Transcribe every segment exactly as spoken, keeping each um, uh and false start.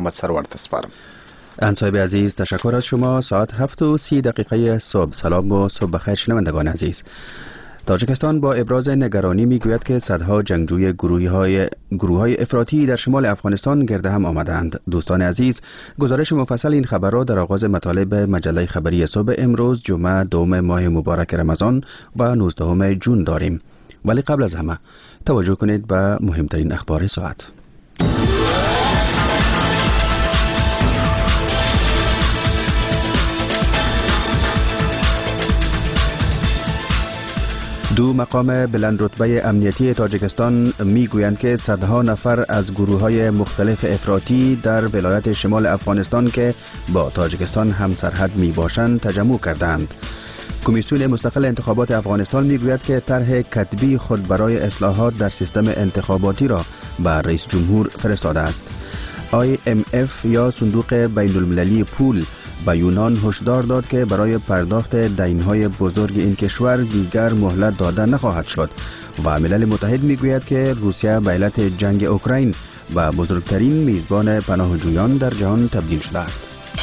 محمد سرور تسپارم. انصایب عزیز، تشکر از شما. ساعت هفت و سی دقیقه صبح. سلام و صبح بخیر شنوندگان عزیز. تاجیکستان با ابراز نگرانی میگوید که صدها جنگجوی گروهی های گروه های افراطی در شمال افغانستان گرد هم آمدند. دوستان عزیز، گزارش مفصل این خبر را در آغاز مطالب مجله خبری صبح امروز جمعه دوم ماه مبارک رمضان و نوزدهم جون داریم. ولی قبل از همه توجه کنید به مهمترین اخبار ساعت. دو مقام بلند رتبه امنیتی تاجیکستان میگویند که صدها نفر از گروه‌های مختلف افراطی در ولایت شمال افغانستان که با تاجیکستان هم سرحد میباشند تجمع کردند. کمیسیون مستقل انتخابات افغانستان میگوید که طرح کتبی خود برای اصلاحات در سیستم انتخاباتی را به رئیس جمهور فرستاده است. آی ام اف یا صندوق بین المللی پول به یونان هشدار داد که برای پرداخت دین‌های بزرگ این کشور دیگر مهلت داده نخواهد شد و ملل متحد میگوید که روسیه به علت جنگ اوکراین و بزرگترین میزبان پناهجویان در جهان تبدیل شده است.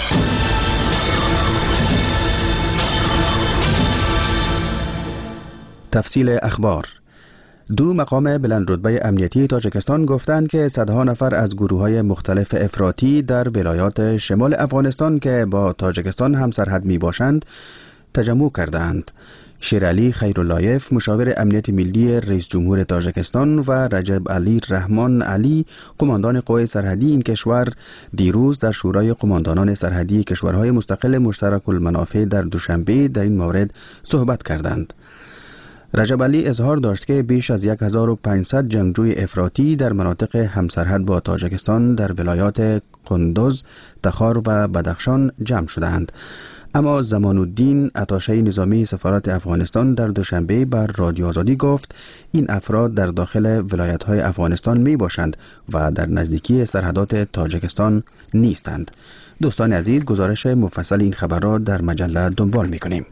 تفصیل اخبار. دو مقام بلند رتبه امنیتی تاجیکستان گفتند که صدها نفر از گروه‌های مختلف افراطی در ولایات شمال افغانستان که با تاجیکستان هم سرحد میباشند تجمع کردند. شیرعلی خیراللایف، مشاور امنیت ملی رئیس جمهور تاجیکستان، و رجب علی رحمان علی، قماندان قوای سرحدی این کشور، دیروز در شورای قماندانان سرحدی کشورهای مستقل مشترک المنافع در دوشنبه در این مورد صحبت کردند. رجب علی اظهار داشت که بیش از هزار و پانصد جنگجوی افراطی در مناطق همسرحد با تاجیکستان در ولایات قندوز، تخار و بدخشان جمع شدند. اما زمان الدین، اتاشه نظامی سفارت افغانستان، در دوشنبه بر رادیو آزادی گفت این افراد در داخل ولایت‌های افغانستان می باشند و در نزدیکی سرحدات تاجیکستان نیستند. دوستان عزیز، گزارش مفصل این خبر را در مجله دنبال می کنیم.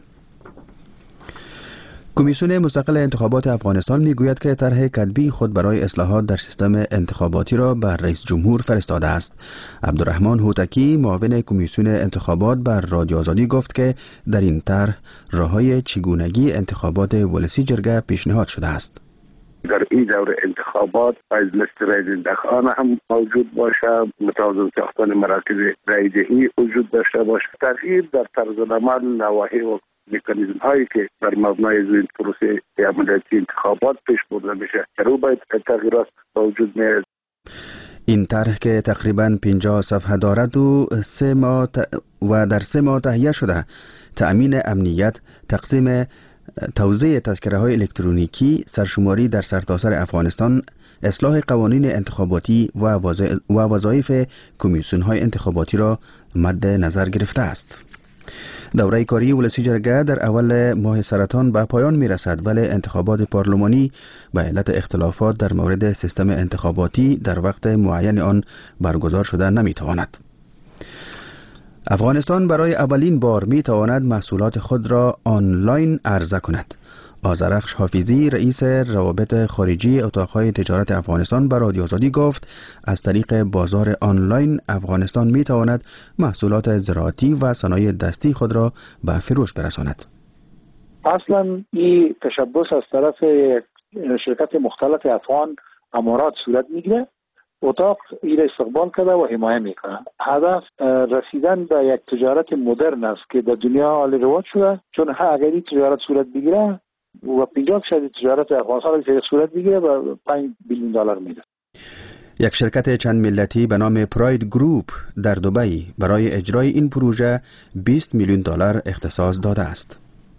کمیسیون مستقل انتخابات افغانستان میگوید که طرح کتبی خود برای اصلاحات در سیستم انتخاباتی را بر رئیس جمهور فرستاده است. عبدالرحمن هوتکی، معاون کمیسیون انتخابات، بر رادیو آزادی گفت که در این طرح راههای چگونگی انتخابات ولسی جرگه پیشنهاد شده است. در این دور انتخابات از لیست رای دهندگان هم موجود باشه، متوازن ساختن مراکز رای دهی وجود داشته باشه، تغییر در طرز عمل، نواحی و مکانیزم هایی که بر مبنای این پروسه عملیاتی انتخابات پیش برده میشه در او باید تغییرات وجود میاد. این طرح که تقریباً پنجاه صفحه دارد و سه ماه و در سه ماه تهیه شده، تأمین امنیت، تقسیم توزیع تذکره های الکترونیکی، سرشماری در سرتاسر افغانستان، اصلاح قوانین انتخاباتی و وظایف کمیسیون های انتخاباتی را مد نظر گرفته است. دوره کاری ولسی جرگه در اول ماه سرطان به پایان می رسد، ولی انتخابات پارلمانی به علت اختلافات در مورد سیستم انتخاباتی در وقت معین آن برگزار شده نمی تواند. افغانستان برای اولین بار می تواند محصولات خود را آنلاین عرضه کند. آذرخش حافظی، رئیس روابط خارجی اتاقهای تجارت افغانستان، به رادیو آزادی گفت از طریق بازار آنلاین افغانستان می تواند محصولات زراعتی و صنایع دستی خود را به فروش برساند. اصلا این تشبث از طرف شرکت مختلف افغان امارات صورت میگیره. اتاق این استقبال کرده و حمایه میکنه. هدف رسیدن به یک تجارت مدرن است که در دنیا حال رواج شده، چون اگر این تجارت صورت بگیره و پنجاه درصد تجارت افغانستان که صورت بگیره و پنج بیلیون دلار میده. یک شرکت چند ملتی به نام پراید گروپ در دبی برای اجرای این پروژه بیست میلیون دلار اختصاص داده است.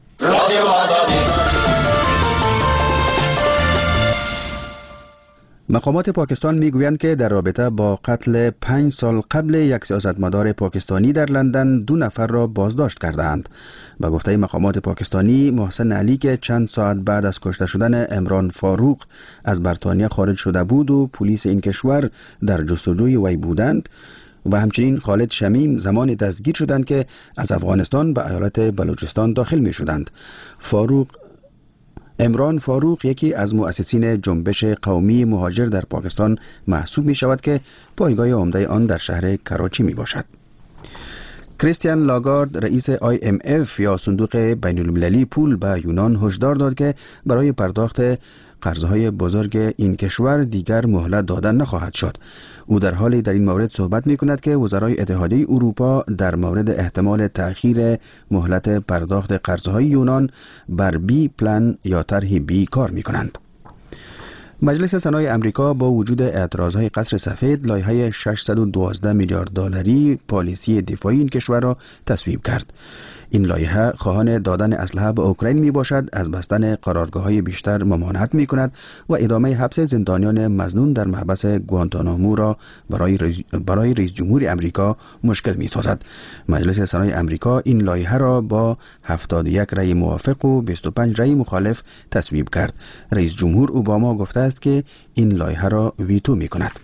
مقامات پاکستان میگویند که در رابطه با قتل پنج سال قبل یک سیاستمدار پاکستانی در لندن دو نفر را بازداشت کردند. به گفته مقامات پاکستانی، محسن علی که چند ساعت بعد از کشته شدن عمران فاروق از بریتانیا خارج شده بود و پلیس این کشور در جستجوی وی بودند، و همچنین خالد شمیم زمان دستگیر شدند که از افغانستان به ایالت بلوچستان داخل می شدند. فاروق عمران فاروق یکی از مؤسسین جنبش قومی مهاجر در پاکستان محسوب می شود که پایگاه عمده آن در شهر کراچی می باشد. کریستیان لاگارد رئیس آی ام اف یا صندوق بین المللی پول به یونان هشدار داد که برای پرداخت قرضهای بزرگ این کشور دیگر مهلت دادن نخواهد شد. او در حالی در این مورد صحبت می کند که وزرای اتحادیه اروپا در مورد احتمال تأخیر مهلت پرداخت قرضهای یونان بر بی پلان یا طرح بی کار می کنند. مجلس سنای امریکا با وجود اعتراضهای قصر سفید لایحه ششصد و دوازده میلیارد دلاری پالیسی دفاعی این کشور را تصویب کرد. این لایحه خواهان دادن اسلحه به اوکراین می باشد، از بستن قرارگاه‌های بیشتر ممانعت می کند و ادامه حبس زندانیان مظنون در محبس گوانتانامو را برای رئیس برای رئیس جمهور امریکا مشکل می سازد. مجلس سنای امریکا این لایحه را با هفتاد و یک رأی موافق و بیست و پنج رأی مخالف تصویب کرد. رئیس جمهور اوباما گفته است که این لایحه را ویتو می کند.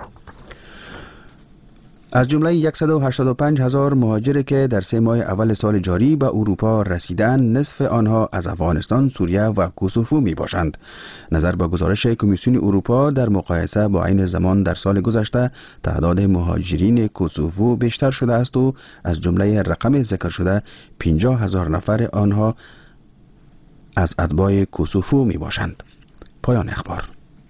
از جمله صد و هشتاد و پنج هزار مهاجر که در سه ماه اول سال جاری به اروپا رسیدند، نصف آنها از افغانستان، سوریه و کوسوفو می باشند. نظر به گزارش کمیسیون اروپا در مقایسه با عین زمان در سال گذشته، تعداد مهاجرین کوسوفو بیشتر شده است و از جمله رقم ذکر شده پنجاه هزار نفر آنها از اتباع کوسوفو می باشند. پایان اخبار.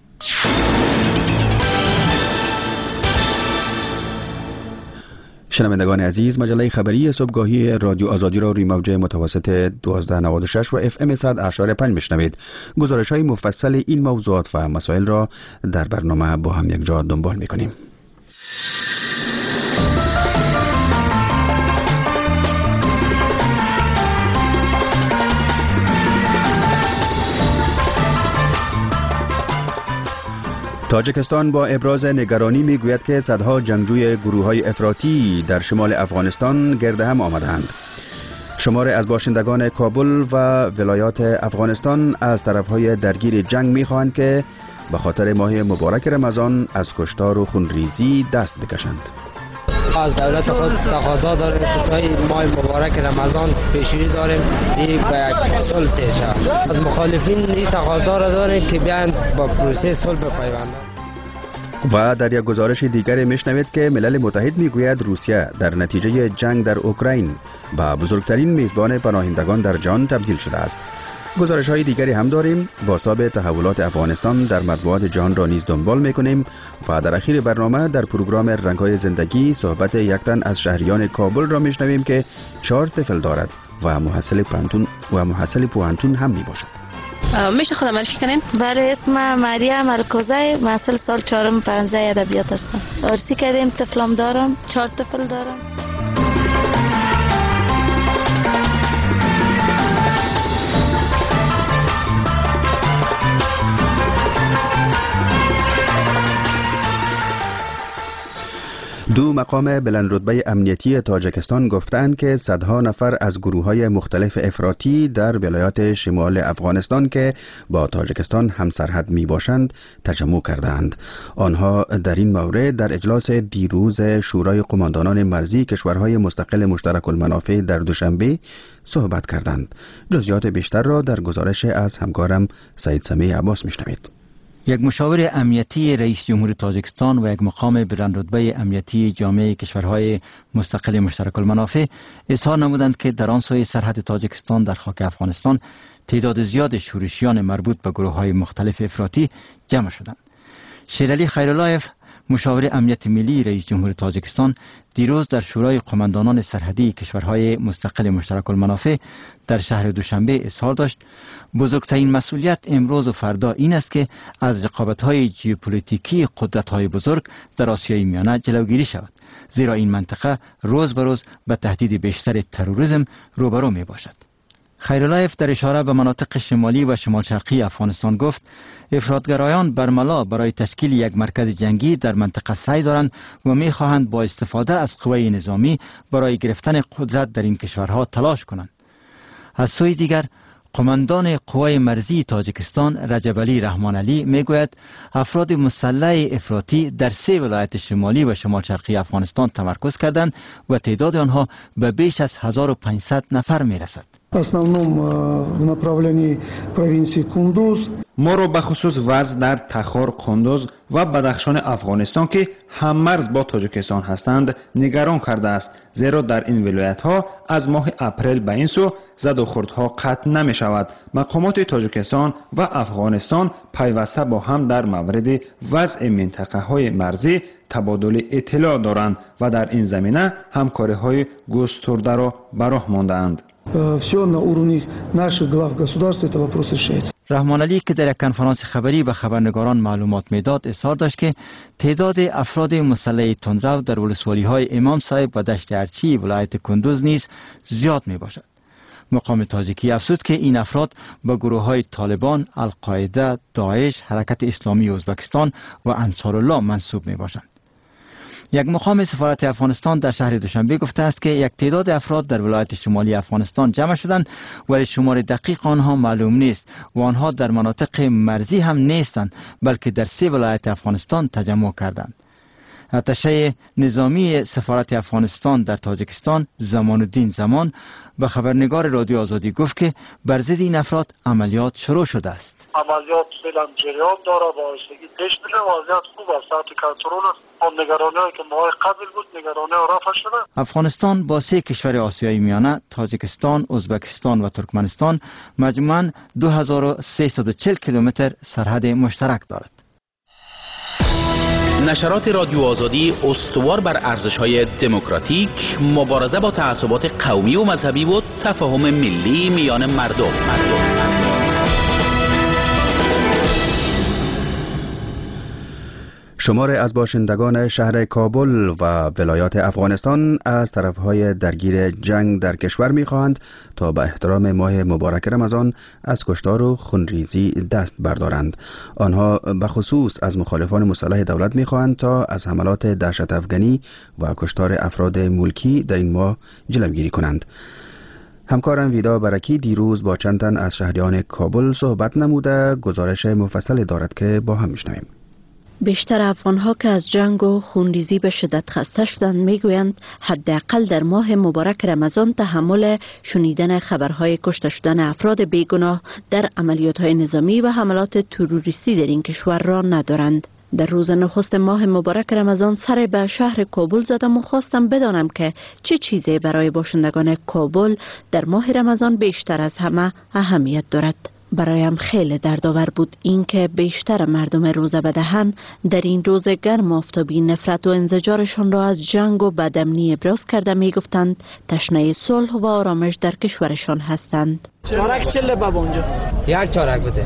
شنوندگان عزیز، مجله خبری صبحگاهی رادیو آزادی را روی موج متوسط دوازده نود و شش و اف ام صد اشاره پنج میشنوید. گزارش های مفصل این موضوعات و مسائل را در برنامه با هم یک جا دنبال میکنیم. تاجیکستان با ابراز نگرانی میگوید که صدها جنگجوی گروه‌های افراطی در شمال افغانستان گرد هم آمدند. شمار از باشندگان کابل و ولایات افغانستان از طرفهای درگیر جنگ می‌خواهند که به خاطر ماه مبارک رمضان از کشتار و خونریزی دست بکشند. از دولت خود تقاضا داریم که تا ماه مبارک رمضان پیشروی داریم این به یک صلح تشه. از مخالفین این تقاضا را داریم که بیان با پروسه صلح بپیوندند. و در یک گزارش دیگر میشنوید که ملل متحد میگوید روسیه در نتیجه جنگ در اوکراین به بزرگترین میزبان پناهندگان در جهان تبدیل شده است. گزارش های دیگری هم داریم. بازتاب تحولات افغانستان در مطبوعات جهان را نیز دنبال میکنیم و در اخیر برنامه در پروگرام رنگ‌های زندگی صحبت یک تن از شهریان کابل را میشنویم که چهار طفل دارد و محصل پوهنتون و محصل پوهنتون هم می باشد. میشه خودم معرفی کنین؟ بله، اسم مریم الکوزی، محصل سال چهارم پنجه ادبیات هستم. عرسی کردیم، طفلم دارم، چهار طفل دارم. دو مقام بلندرتبه امنیتی تاجیکستان گفتند که صدها نفر از گروه‌های مختلف افراطی در ولایات شمال افغانستان که با تاجیکستان همسرحد می باشند تجمع کردند. آنها در این مورد در اجلاس دیروز شورای قماندانان مرزی کشورهای مستقل مشترک المنافع در دوشنبه صحبت کردند. جزئیات بیشتر را در گزارش از همکارم سعید سمیع عباس میشنوید. یک مشاور امنیتی رئیس جمهور تاجیکستان و یک مقام بلندرتبه امنیتی جامعه کشورهای مستقل مشترک المنافع اظهار نمودند که در آن سوی سرحد تاجیکستان در خاک افغانستان تعداد زیاد شورشیان مربوط به گروه‌های مختلف افراطی جمع شدند. شیرعلی خیراللهیف، مشاور امنیت ملی رئیس جمهور تاجیکستان، دیروز در شورای قماندانان سرحدی کشورهای مستقل مشترک المنافع در شهر دوشنبه اظهار داشت بزرگترین مسئولیت امروز و فردا این است که از رقابت‌های ژئوپلیتیکی قدرت‌های بزرگ در آسیای میانه جلوگیری شود، زیرا این منطقه روز به روز به تهدید بیشتر تروریسم روبرو می باشد. خیراللهیف در اشاره به مناطق شمالی و شمال شرقی افغانستان گفت افراطگرایان برملا برای تشکیل یک مرکز جنگی در منطقه سعی دارند و می خواهند با استفاده از قوه نظامی برای گرفتن قدرت در این کشورها تلاش کنند. از سوی دیگر قماندان قوای مرزی تاجیکستان رجب علی رحمان علی می گوید افراد مسلح افراطی در سه ولایت شمالی و شمال شرقی افغانستان تمرکز کردند و تعداد آنها به بیش از هزار و پانصد نفر می رسد. ما را به خصوص وضع در تخار، قندوز و بدخشان افغانستان که هممرز با تاجیکستان هستند نگران کرده است، زیرا در این ولایت ها از ماه اپریل به این سو زد و خوردها قطع نمی شود. مقامات تاجیکستان و افغانستان پیوسته با هم در مورد وضع منطقه های مرزی تبادل اطلاع دارند و در این زمینه همکاری های گسترده را به راه مانده‌اند. رحمان علی که در یک کنفرانس خبری به خبرنگاران معلومات میداد اظهار داشت که تعداد افراد مسلح تندرو در ولسوالی های امام صاحب و دشت ارچی ولایت کندوز نیز زیاد می باشد. مقام تاجیکی افزود که این افراد به گروه های طالبان، القاعده، داعش، حرکت اسلامی ازبکستان و انصارالله منسوب می باشند. یک مقام سفارت افغانستان در شهر دوشنبه گفته است که یک تعداد افراد در ولایت شمالی افغانستان جمع شدند ولی شمار دقیق آنها معلوم نیست و آنها در مناطق مرزی هم نیستند بلکه در سه ولایت افغانستان تجمع کردند. اتشه نظامی سفارت افغانستان در تاجیکستان زمان الدین زمان به خبرنگار رادیو آزادی گفت که بر ضد این افراد عملیات شروع شده است. عملیات فعلا جریان داره و آهستگی پیش میره، وضعیت خوب است، تحت کنترل است. اون نگرانی‌هایی که ماه قبل بود نگرانی‌ها رفع شده. افغانستان با سه کشور آسیایی میانه تاجیکستان، ازبکستان و ترکمنستان مجموعاً دو هزار و سیصد و چهل کیلومتر سرحد مشترک دارد. نشرات رادیو آزادی استوار بر ارزش‌های دموکراتیک، مبارزه با تعصبات قومی و مذهبی و تفاهم ملی میان مردم. مردم. شمار از باشندگان شهر کابل و ولایات افغانستان از طرفهای درگیر جنگ در کشور می‌خواهند تا به احترام ماه مبارک رمضان از کشتار و خونریزی دست بردارند. آنها به خصوص از مخالفان مسلح دولت می‌خواهند تا از حملات دهشت افغانی و کشتار افراد ملکی در این ماه جلوگیری کنند. همکارم ویدا برکی دیروز با چند تن از شهریان کابل صحبت نموده گزارش مفصل دارد که با هم میشنویم. بیشتر افغان‌ها که از جنگ و خونریزی به شدت خسته شدند میگویند حداقل در ماه مبارک رمضان تحمل شنیدن خبرهای کشته شدن افراد بیگناه در عملیات‌های نظامی و حملات تروریستی در این کشور را ندارند. در روز نخست ماه مبارک رمضان سر به شهر کابل زدم و خواستم بدانم که چه چیزی برای باشندگان کابل در ماه رمضان بیشتر از همه اهمیت دارد. برایم خیلی دردآور بود اینکه بیشتر مردم روزه بدهن در این روز گرم آفتابی نفرت و انزجارشان را از جنگ و بدامنی ابراز کرده میگفتند تشنه صلح و آرامش در کشورشان هستند. چارک چله باب اونجا یک چارک بده.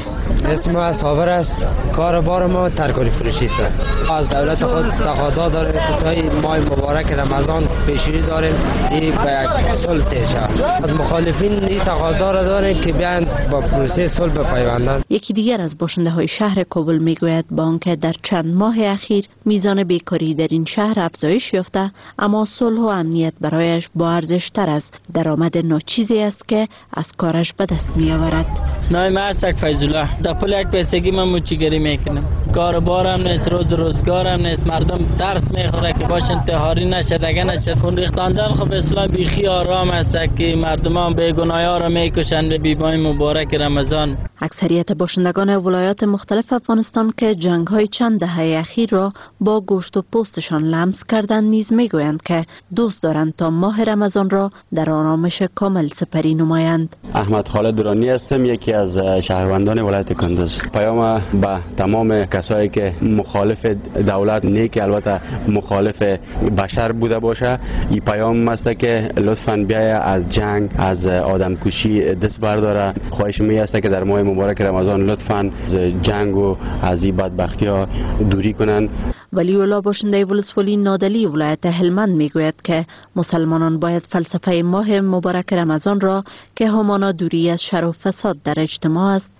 اسم ما صابر است. کار بار ما ترکاری فروشی است. از دولت خود تقاضا داریم که ماه مبارک رمضان پیشری داریم این به یک صلح تشه. از مخالفین این تقاضا را داریم که بیان با پروسه صلح بپیوندند. یکی دیگر از باشنده های شهر کابل میگوید با آنکه در چند ماه اخیر میزان بیکاری در این شهر افزایش یافته اما صلح و امنیت برایش با ارزش تر است. درآمد ناچیزی است که از کارش به دست می آورد. نام من است فیض‌الله. در پل یک پیسگی من موچیگری میکنم. کار بارم نیست، روز روزگارم نیست. مردم درس میخوره که باش انتحاری نشه، دگه نشه. خون ریختاندن خب اسلام بیخی آرام است که مردمان بیگناه‌ها را میکشند به بیماه مبارک رمضان. اکثریت باشندگان ولایات مختلف افغانستان که جنگ‌های چند دهه اخیر را با گوشت و پوستشان لمس کردند نیز میگویند که دوست دارند تا ماه رمضان را در آرامش کامل سپری نمایند. احمد خالد درانی هستم، یکی از شهروندان ولایت کندوز. پیام به تمام کسایی که مخالف دولت نه که البته مخالف بشر بوده باشه، این پیام است که لطفاً بیای از جنگ، از آدمکشی دست برداره. خواهش می است که در ماه مبارک رمضان لطفاً از جنگ و از این بدبختی‌ها دوری کنن. ولی اولا باشنده ولسوالی نادلی ولایت هلمند میگوید که مسلمانان باید فلسفه ماه مبارک رمضان را که همانا دوری از شر و فساد در اجتماع است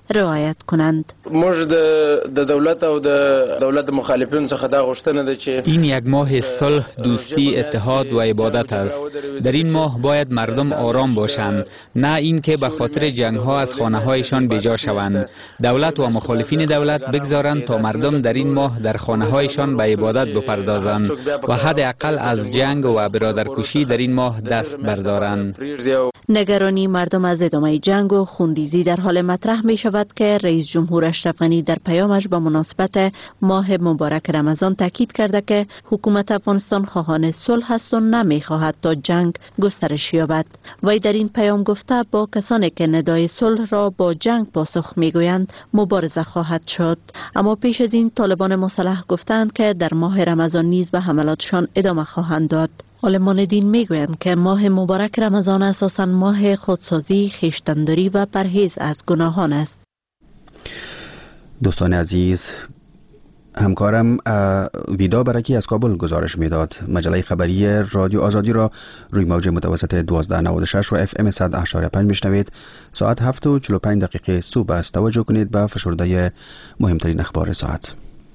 رعایت کنند. موږ د دولت او د دولت مخالفین څخه دا غوښتنه ده چې این یک ماه صلح، دوستی، اتحاد و عبادت است. در این ماه باید مردم آرام باشند، نه اینکه به خاطر جنگ ها از خانه هایشان بیجا شوند. دولت و مخالفین دولت بگذارند تا مردم در این ماه در خانه هایشان به عبادت بپردازند و حداقل از جنگ و برادرکشی در این ماه دست بردارند. نگرانی مردم از ادامه جنگ و خونریزی در حال مطرح می شود که رئیس جمهور اشرف غنی در پیامش به مناسبت ماه مبارک رمضان تاکید کرده که حکومت افغانستان خواهان صلح است و نمی خواهد تا جنگ گسترش یابد. وی در این پیام گفته با کسانی که ندای صلح را با جنگ پاسخ می گویند مبارزه خواهد شد. اما پیش از این طالبان مسلح گفتند که در ماه رمضان نیز به حملاتشان ادامه خواهند داد. عالمان دین میگویند که ماه مبارک رمضان اساساً ماه خودسازی، خویشتن‌داری و پرهیز از گناهان است. دوستان عزیز، همکارم ویدا برکی از کابل گزارش میداد. مجله خبری رادیو آزادی را روی موج متوسط دوازده نود و شش و اف ام صد و هشتاد و پنج میشنوید. ساعت هفت و چهل و پنج دقیقه صبح است. توجه کنید به فشرده مهمترین اخبار ساعت.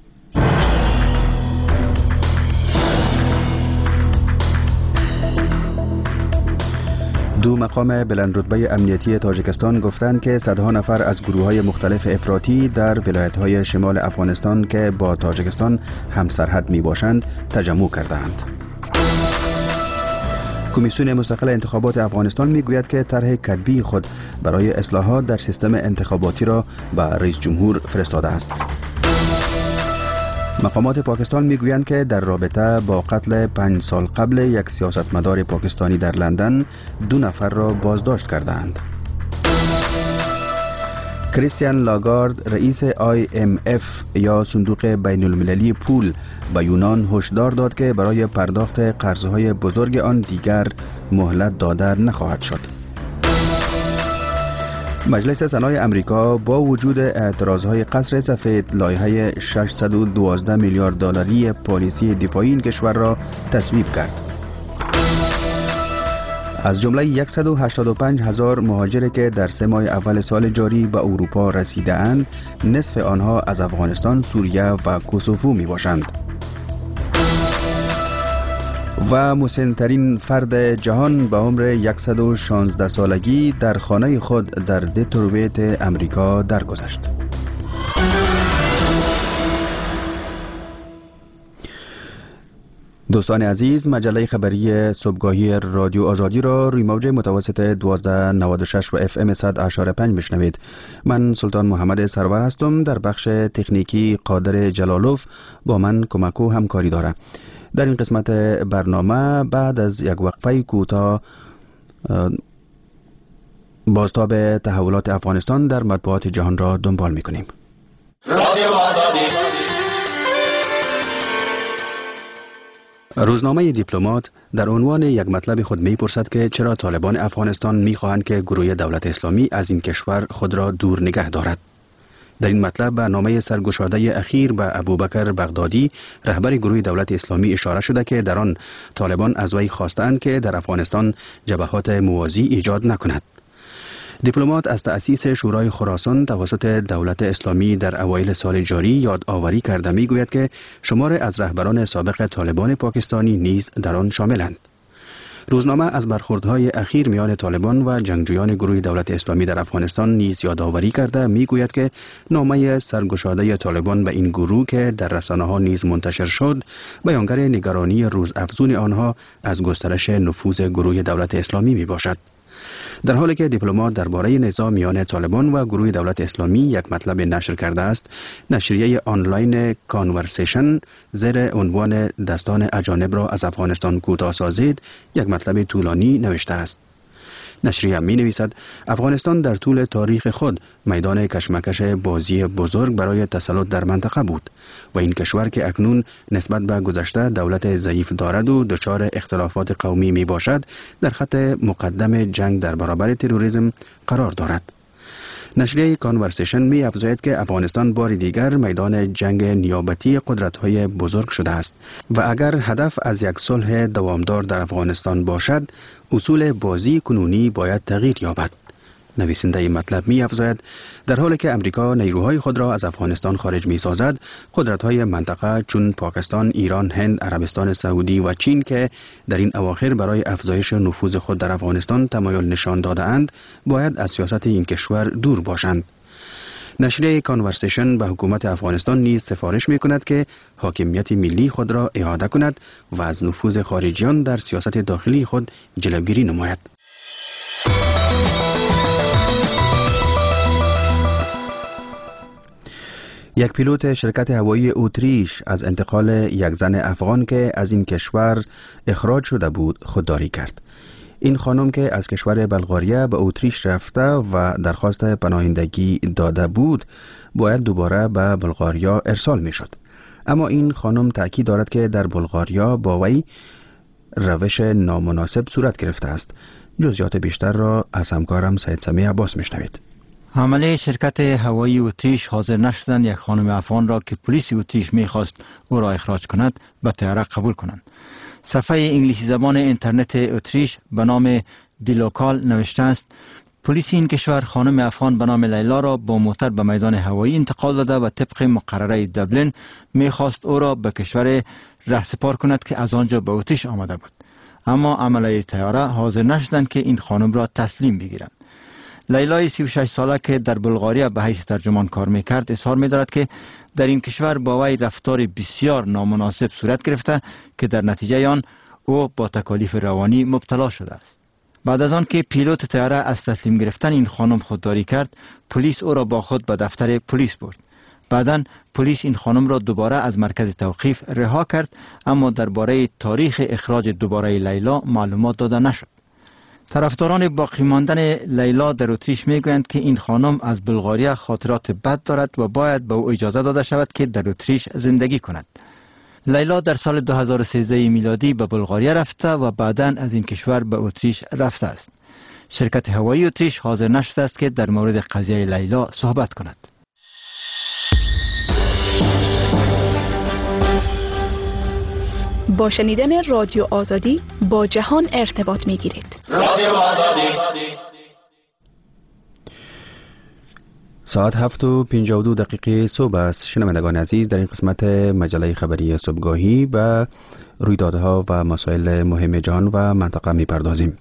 دو مقام بلند رتبه امنیتی تاجیکستان گفتند که صدها نفر از گروه‌های مختلف افراطی در ولایت‌های شمال افغانستان که با تاجیکستان همسرحد می‌باشند تجمع کردند. کمیسیون مستقل انتخابات افغانستان میگوید که طرح کتبی خود برای اصلاحات در سیستم انتخاباتی را به رئیس جمهور فرستاده است. مقامات پاکستان میگویند که در رابطه با قتل پنج سال قبل یک سیاستمدار پاکستانی در لندن دو نفر را بازداشت کردند. کریستیان لاگارد رئیس آی ام اف یا صندوق بین المللی پول به یونان هشدار داد که برای پرداخت قرضهای بزرگ آن دیگر مهلت داده نخواهد شد. مجلس سنای امریکا با وجود اعتراضهای قصر سفید لایحه ششصد و دوازده میلیارد دلاری پالیسی دفاعی این کشور را تصویب کرد. از جمله صد و هشتاد و پنج هزار مهاجری که در سه ماه اول سال جاری به اروپا رسیده اند، نصف آنها از افغانستان، سوریه و کوسوفو می باشند. و مسن‌ترین فرد جهان به عمر صد و شانزده سالگی در خانه خود در دترویت امریکا درگذشت. دوستان عزیز، مجله خبری صبحگاهی رادیو آزادی را روی موج متوسط دوازده نود و شش و اف ام صد و هشتاد و پنج میشنوید. من سلطان محمد سرور هستم. در بخش تکنیکی قادر جلالوف با من کمک و همکاری دارد. در این قسمت برنامه بعد از یک وقفه کوتاه بازتاب تحولات افغانستان در مطبوعات جهان را دنبال می‌کنیم. روزنامه دیپلمات در عنوان یک مطلب خود می‌پرسد که چرا طالبان افغانستان می‌خواهند که گروه دولت اسلامی از این کشور خود را دور نگه دارد. در این مطلب به نامه سرگشاده اخیر به ابوبکر بغدادی رهبر گروه دولت اسلامی اشاره شده که در آن طالبان از وی خواستند که در افغانستان جبهات موازی ایجاد نکند. دیپلمات از تأسیس شورای خراسان توسط دولت اسلامی در اوایل سال جاری یادآوری کرده میگوید که شمار از رهبران سابق طالبان پاکستانی نیز در آن شاملند. روزنامه از برخوردهای اخیر میان طالبان و جنگجویان گروه دولت اسلامی در افغانستان نیز یادآوری کرده میگوید که نامه سرگشاده طالبان به این گروه که در رسانه‌ها نیز منتشر شد بیانگر نگرانی روزافزون آنها از گسترش نفوذ گروه دولت اسلامی می باشد. در حالی که دیپلمات درباره نزاع میان طالبان و گروه دولت اسلامی یک مطلب نشر کرده است، نشریه آنلاین کانورسیشن زیر عنوان دستان اجانب را از افغانستان کوتاه سازید یک مطلب طولانی نوشته است. نشریه می نویسد افغانستان در طول تاریخ خود میدان کشمکش بازی بزرگ برای تسلط در منطقه بود و این کشور که اکنون نسبت به گذشته دولت ضعیف دارد و دچار اختلافات قومی می باشد در خط مقدم جنگ در برابر تروریسم قرار دارد. نشریه کانورسیشن می افزاید که افغانستان بار دیگر میدان جنگ نیابتی قدرت‌های بزرگ شده است و اگر هدف از یک صلح دوامدار در افغانستان باشد، اصول بازی کنونی باید تغییر یابد. نویسنده این مطلب می افزاید در حالی که امریکا نیروهای خود را از افغانستان خارج می سازد، قدرت‌های منطقه چون پاکستان، ایران، هند، عربستان سعودی و چین که در این اواخر برای افزایش نفوذ خود در افغانستان تمایل نشان داده اند، باید از سیاست این کشور دور باشند. نشریه کانورسیشن به حکومت افغانستان نیز سفارش می کند که حاکمیت ملی خود را اعاده کند و از نفوذ خارجیان در سیاست داخلی خود جلوگیری نماید. یک پیلوت شرکت هوایی اتریش از انتقال یک زن افغان که از این کشور اخراج شده بود خودداری کرد. این خانم که از کشور بلغاریه به اتریش رفته و درخواست پناهندگی داده بود باید دوباره به بلغاریا ارسال می شد. اما این خانم تأکید دارد که در بلغاریا با وی روش نامناسب صورت گرفته است. جزئیات بیشتر را از همکارم سید سمیع عباس میشنوید. عمله شرکت هوایی اتریش حاضر نشدند یک خانم افغان را که پلیس اتریش میخواست او را اخراج کند به طیاره قبول کنند. صفحه انگلیسی زبان اینترنت اتریش به نام دیلوکال نوشته است: پلیس این کشور خانم افغان به نام لیلا را با موتر به میدان هوایی انتقال داده و طبق مقرره دبلن میخواست او را به کشور رهسپار کند که از آنجا به اتریش آمده بود. اما عمله طیاره حاضر نشدند که این خانم را تسلیم بگیرند. لیلای سی و شش ساله که در بلغاریا به حیث ترجمان کار میکرد اظهار می‌دارد که در این کشور با وی رفتار بسیار نامناسب صورت گرفته که در نتیجه آن او با تکالیف روانی مبتلا شده است. بعد از آن که پیلوت طیاره از تسلیم گرفتن این خانم خودداری کرد، پلیس او را با خود به دفتر پلیس برد. بعداً پلیس این خانم را دوباره از مرکز توقیف رها کرد، اما درباره تاریخ اخراج دوباره لیلا معلومات داده نشد. طرفداران باقی ماندن لیلا در اتریش میگویند که این خانم از بلغاریا خاطرات بد دارد و باید به او اجازه داده شود که در اتریش زندگی کند. لیلا در سال دو هزار و سیزده میلادی به بلغاریا رفته و بعداً از این کشور به اتریش رفته است. شرکت هوایی اتریش حاضر نشده است که در مورد قضیه لیلا صحبت کند. با شنیدن رادیو آزادی با جهان ارتباط می گیرید. رادیو آزادی. ساعت هفت و پنجاه و دو دقیقه صبح است. شنوندگان عزیز، در این قسمت مجله خبری صبحگاهی به رویدادها و مسائل مهم جهان و منطقه می پردازیم.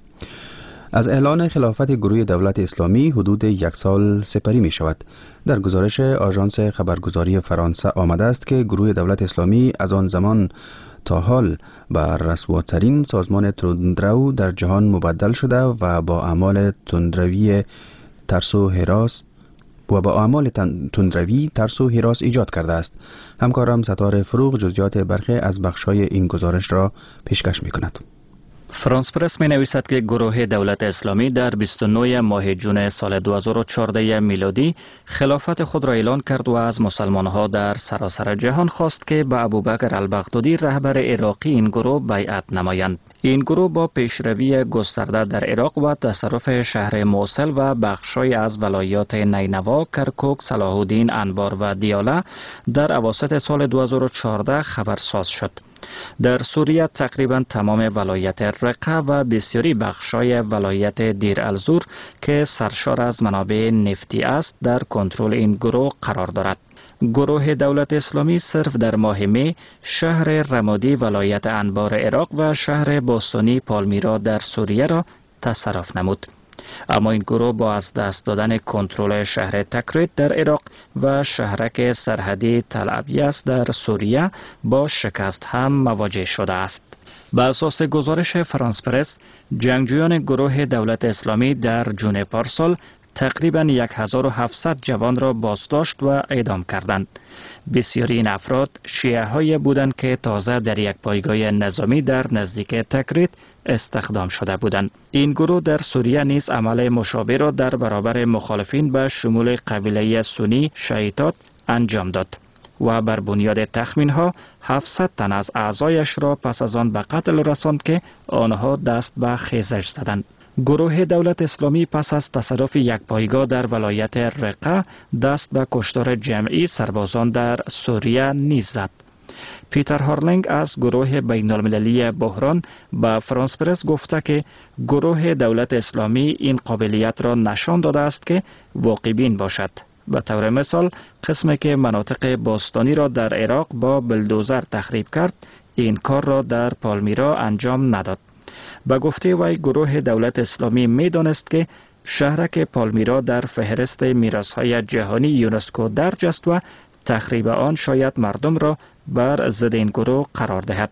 از اعلان خلافت گروه دولت اسلامی حدود یک سال سپری می شود. در گزارش آژانس خبرگزاری فرانسه آمده است که گروه دولت اسلامی از آن زمان تا حال به رسواترین سازمان تندرو در جهان مبدل شده و با اعمال تندروی ترس و هراس و با اعمال تندروی ترس و هراس ایجاد کرده است. همکارم ستاره فروغ جزئیات برخی از بخش‌های این گزارش را پیشکش می‌کند. فرانس پرس می نویسد که گروه دولت اسلامی در بیست و نه ماه جون سال دو هزار و چهارده میلادی خلافت خود را اعلان کرد و از مسلمان‌ها در سراسر جهان خواست که به ابوبکر البغدادی رهبر عراقی این گروه بیعت نمایند. این گروه با پیشروی گسترده در عراق و تصرف شهر موصل و بخش‌های از ولایات نینوا، کرکوک، صلاح الدین، انبار و دیاله در اواسط سال دو هزار و چهارده خبرساز شد. در سوریه تقریبا تمام ولایت رقه و بسیاری بخشای ولایت دیر الزور که سرشار از منابع نفتی است در کنترل این گروه قرار دارد. گروه دولت اسلامی صرف در ماه می شهر رمادی ولایت انبار عراق و شهر باستانی پالمیرا در سوریه را تصرف نمود. اما این گروه با از دست دادن کنترل شهر تکریت در عراق و شهرک سرحدی تل ابیض در سوریه با شکست هم مواجه شده است. بر اساس گزارش فرانس پرس، جنگجویان گروه دولت اسلامی در جون پارسال تقریبا هزار و هفتصد جوان را بازداشت و اعدام کردند. بسیاری این افراد شیعه های بودند که تازه در یک پایگاه نظامی در نزدیک تکریت استخدام شده بودند. این گروه در سوریه نیز عمل مشابه را در برابر مخالفین به شمول قبیله سنی شیعیات انجام داد و بر بنیاد تخمین ها هفتصد تن از اعضایش را پس از آن به قتل رساند که آنها دست به خیزش زدند. گروه دولت اسلامی پس از تصرف یک پایگاه در ولایت رقه دست به کشتار جمعی سربازان در سوریه نیز زد. پیتر هارلینگ از گروه بین المللی بحران به فرانس پرس گفته که گروه دولت اسلامی این قابلیت را نشان داده است که واقع بین باشد. به طور مثال قسمی که مناطق باستانی را در عراق با بلدوزر تخریب کرد، این کار را در پالمیرا انجام نداد. به گفته وی گروه دولت اسلامی می دانست که شهرک پالمیرا در فهرست میراث‌های جهانی یونسکو درج است و تخریب آن شاید مردم را بر ضد این گروه قرار دهد.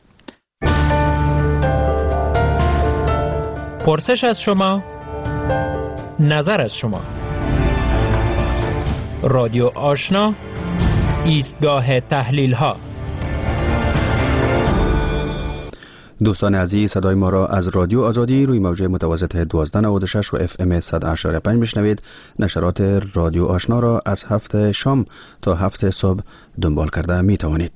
پرسش از شما، نظر از شما. رادیو آشنا، ایستگاه تحلیل ها. دوستان عزیز، صدای ما را از رادیو آزادی روی موج متوسط دوازده نود و شش و اف ام صد و هشت و پنج میشنوید. نشرات رادیو آشنا را از هفت شام تا هفت صبح دنبال کرده می توانید.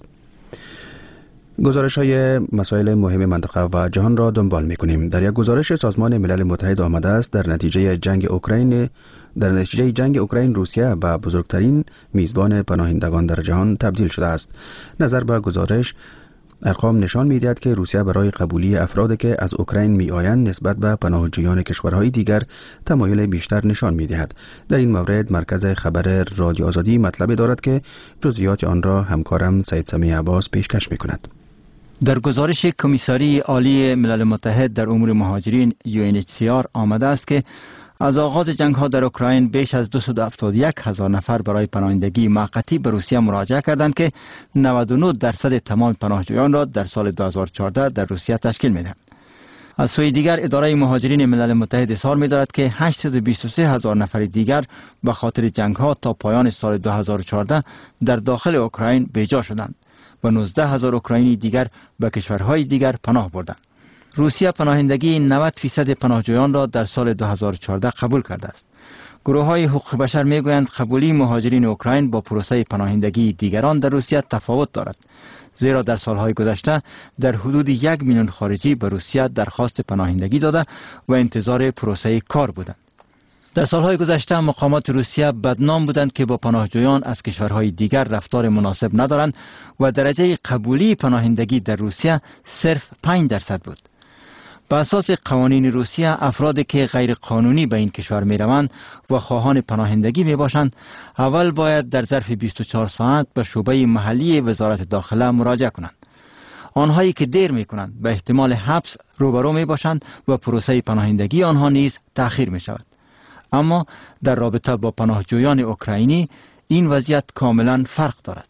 گزارش های مسائل مهم منطقه و جهان را دنبال می کنیم. در یک گزارش سازمان ملل متحد آمده است در نتیجه جنگ اوکراین در نتیجه جنگ اوکراین روسیه به بزرگترین میزبان پناهندگان در جهان تبدیل شده است. نظر به گزارش، ارقام نشان می‌دهد که روسیه برای قبولی افرادی که از اوکراین می‌آیند نسبت به پناهجویان کشورهای دیگر تمایل بیشتر نشان می‌دهد. در این مورد مرکز خبر رادیو آزادی مطلبی دارد که جزئیات آن را همکارم سید سمیع عباس پیشکش می‌کند. در گزارش کمیساری عالی ملل متحد در امور مهاجرین یو ان اچ سی آر آمده است که از آغاز جنگ ها در اوکراین بیش از دویست و هفتاد و یک هزار نفر برای پناهندگی موقتی به روسیه مراجعه کردند که نود و نه درصد تمام پناهجویان را در سال دو هزار و چهارده در روسیه تشکیل می‌دهند. از سوی دیگر اداره مهاجرین ملل متحد اظهار می‌دارد که هشتصد و بیست و سه هزار نفر دیگر به خاطر جنگ ها تا پایان سال دو هزار و چهارده در داخل اوکراین بیجا شدند و نوزده هزار اوکراینی دیگر به کشورهای دیگر پناه بردند. روسیه پناهندگی نود فیصد پناهجویان را در سال دو هزار و چهارده قبول کرده است. گروه های حقوق بشر میگویند قبولی مهاجرین اوکراین با پروسه پناهندگی دیگران در روسیه تفاوت دارد، زیرا در سالهای گذشته در حدود یک میلیون خارجی به روسیه درخواست پناهندگی داده و انتظار پروسه کار بودند. در سالهای گذشته مقامات روسیه بدنام بودند که با پناهجویان از کشورهای دیگر رفتار مناسب ندارند و درجه قبولی پناهندگی در روسیه صرف پنج درصد بود. به اساس قوانین روسیه افرادی که غیر قانونی به این کشور می روند و خواهان پناهندگی می باشند اول باید در ظرف بیست و چهار ساعت به شعبه محلی وزارت داخله مراجعه کنند. آنهایی که دیر می کنند به احتمال حبس روبرو می باشند و پروسه پناهندگی آنها نیز تأخیر می شود. اما در رابطه با پناهجویان اوکراینی این وضعیت کاملا فرق دارد.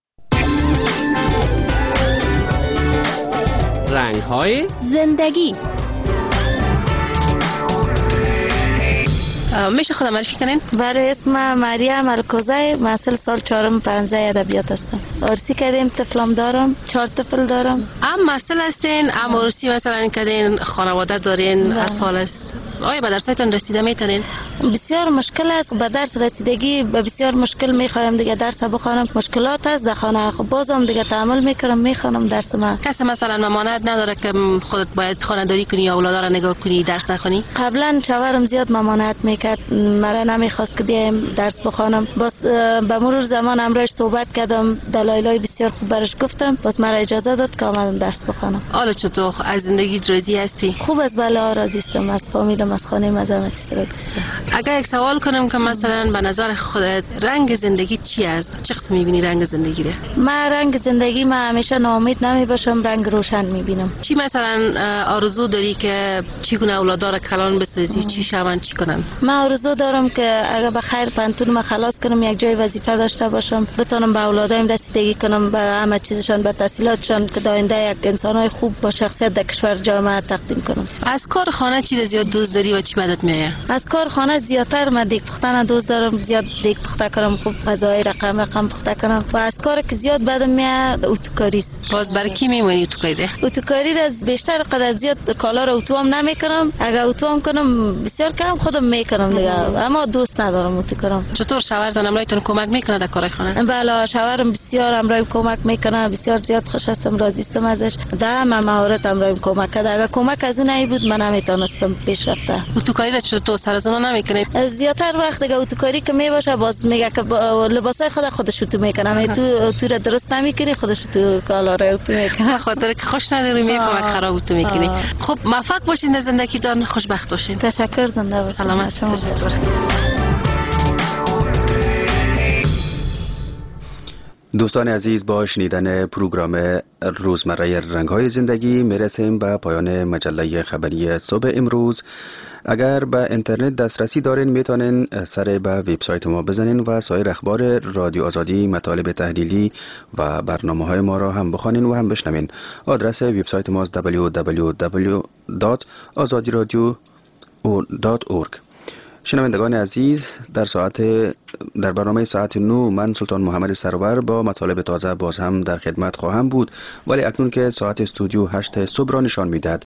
رنگ‌های زندگی. میشه خودم معرفی کنین؟ بله، اسم مریم الکوزی، محصل سال چهارم پنجه ادبیات هستم. عرسی کردیم، طفلم دارم، چهار طفل دارم. ام محصل هستین، ام عرسی مثلا کردین، خانواده دارین، اطفال است. آیا به درسایتون رسیده میتونین؟ بسیار مشکل است. به درس رسیدگی به بسیار مشکل میخوایم دیگه درس بخوانم. مشکلات است در خانه. خب بازم دیگه تحمل میکنم، میخوانم درس ما. کسی مثلا ممانعت نداره که خودت باید خانه‌داری کنی یا اولاد را نگاه کنی درس نخونی؟ قبلا شوهرم زیاد ممانعت میکرد، مرا نمیخواست که بیایم درس بخوانم. بس به مرور زمان امروز صحبت کردم، دلایلای بسیار خوب برش گفتم، بس مرا اجازه داد که آمدم درس بخوانم. حالا چطور از زندگی راضی هستی؟ خوب است، بله راضی هستم. از فامیلم، از خانه مزامت راضی هستم. اگر یک سوال کنم که مثلا به نظر خودت رنگ زندگی چی است؟ چه قسم می‌بینی رنگ زندگی رو؟ من رنگ زندگی ما همیشه ناامید نمیباشم، رنگ روشن می‌بینم. چی مثلا آرزو داری که چیگونه اولادار را کلان بسازی؟ چی شون چی کنن؟ من آرزو دارم که اگر به خیر پنتون ما خلاص کنم، یک جای وظیفه داشته باشم، بتونم به اولادایم رسیدگی کنم، به همه چیزشان، به تحصیلاتشان، که در آینده یک انسانای خوب با شخصیت در کشور جامعه تقدیم کنم. از کار خانه چی زیاد دوست داری و چی بدت میاد؟ از کار خانه زیادتر من دیگ پختن دوست دارم، زیاد دیگ پخته کنم، خوب غذای رقم رقم پخته کنم. و از کار که زیاد بدم میاد اتوکاری است. باز برای کی میمونی اتوکاری؟ اتوکاری را بیشتر قدر زیاد کالا را اتوام نمیکنم، اگر اتوام کنم بسیار کم خودم میکنم دیگه، اما دوست ندارم اتوکارم. چطور شوهرتون امرایتون کمک میکنه در کار خانه؟ بله، شوهرم بسیار امرایم کمک میکنه، بسیار زیاد خوش هستم، راضی هستم ازش. در همه مهارت امرایم کمک کرده. اگر کمک از اون نمی بود من نمیتونستم پیش رفته. اتوکاری را چطور سر از اون نمیکنی؟ میکنیم. زیاتر وقت دیگه اتوکاری که میباشه باز میگه که لباسای خود خودش تو میکنه، تو تو را درست نمیکنی خودش تو کالاره اتو میکنه، خاطر که خوش نداری میفهمه خراب اتو میکنی. خب موفق باشین در زندگیتان، خوشبخت باشین. تشکر، زنده باشین. سلامت شما. تشکر. دوستان عزیز، با شنیدن پروگرام روزمره رنگ‌های زندگی میرسیم به پایان مجله خبری صبح امروز. اگر به اینترنت دسترسی دارین میتونین سر به وبسایت ما بزنین و سایر اخبار رادیو آزادی، مطالب تحلیلی و برنامه‌های ما را هم بخوانین و هم بشنوین. آدرس وبسایت ما دبلیو دبلیو دبلیو دات آزادی رادیو دات اورگ. شنوندگان عزیز، در ساعت در برنامه ساعت نو من سلطان محمد سرور با مطالب تازه باز هم در خدمت خواهم بود، ولی اکنون که ساعت استودیو هشت صبح را نشان میدهد